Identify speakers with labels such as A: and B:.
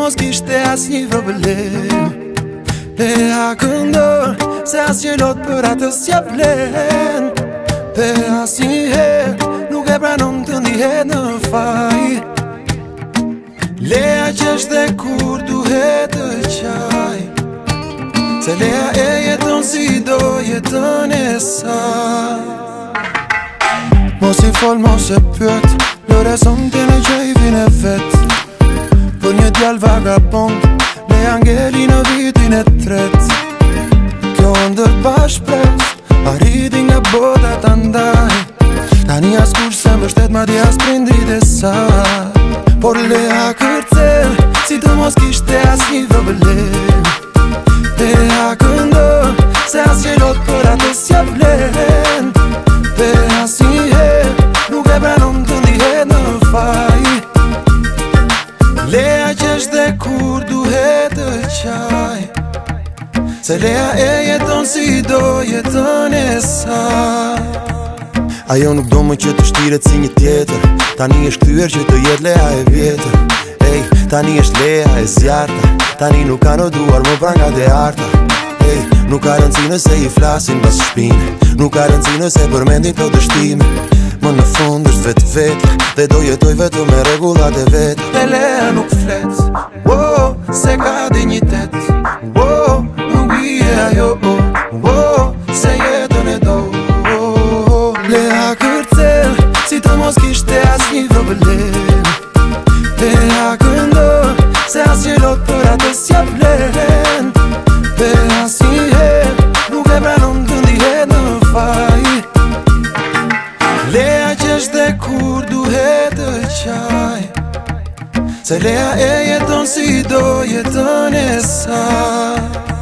A: mos kishte as një problem. Leja këndon se as një lot për atës s'ja vlen. Dhe as njëherë nuk e pranon të ndihet në faj. Leja qesh dhe kur duhet të qaj. Se leja e jeton si do jetën e saj. Mos i fol, mos e pyet, lëre sonte në që i vine vet. Për një djall vagabond, me angeli në vitin e tret. Kjo ndër bashkëpres, arriti nga bota të ndaj. Tani as kur se mbështet ma di as prindrit e saj. Por leja kërcel, si të mos kishte as një problem. Leja këndon, se as një lot për atës s'ja vlen. Dhe as njëherë nuk e pranon të ndihet në faj. Leja qesh dhe kur duhet të qaj. Se leja e jeton si do jetën e saj. Ajo nuk do më që të shtiret si një tjetër. Tani është kthyer që të jetë leja e vjetër. Ej, tani është leja e zjarta. Tani nuk ka në duar më prangat e arta. Ej, nuk ka rëndësi nëse i flasin bas shpine. Nuk ka rëndësi nëse përmendin këto dështime. Më në fund është vetë dhe do jetoj vetëm me rregullat e vet. Dhe leja nuk flet, wow, se ka dinjitet. Wow, nuk bie ajo, wow, se jetën e do. Leja kërcel, si të mos kishte as një problem. Leja këndon, se as një lot për atës s'ja vlen. Dhe as njëherë nuk e pranon të ndihet në faj. Leja qesh dhe kur duhet të qaj. Se leja e jeton si do jetën e saj.